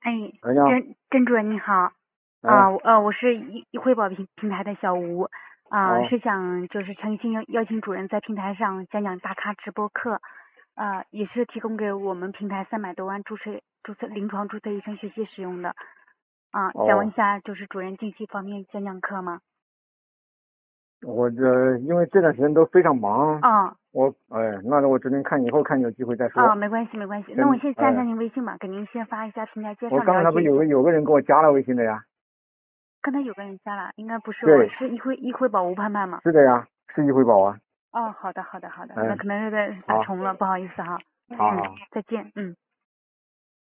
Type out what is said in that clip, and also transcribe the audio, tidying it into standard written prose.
哎， 哎呀， 甄主任你好。 哎， 我是汇宝平台的小吴。 哦， 是想就是诚心邀请主任在平台上讲讲大咖直播课，也是提供给我们平台300多万临床注册医生学习使用的。想问一哦， 下，就是主任近期方便讲课吗？ 因为这段时间都非常忙， 哦。 那我只能看以后看有机会再说。 没关系没关系，那我先加一下哎， 您微信吧，给您先发一下平台介绍， 我刚才不了解一下。 有个人给我加了微信的呀？ 刚才有个人加了，应该不是我， 对， 是一辉宝吴盼盼吗？ 是的呀，是一辉宝啊。 哦，好的，那嗯， 可能是在打好， 重了，不好意思哈。 好好。 再见。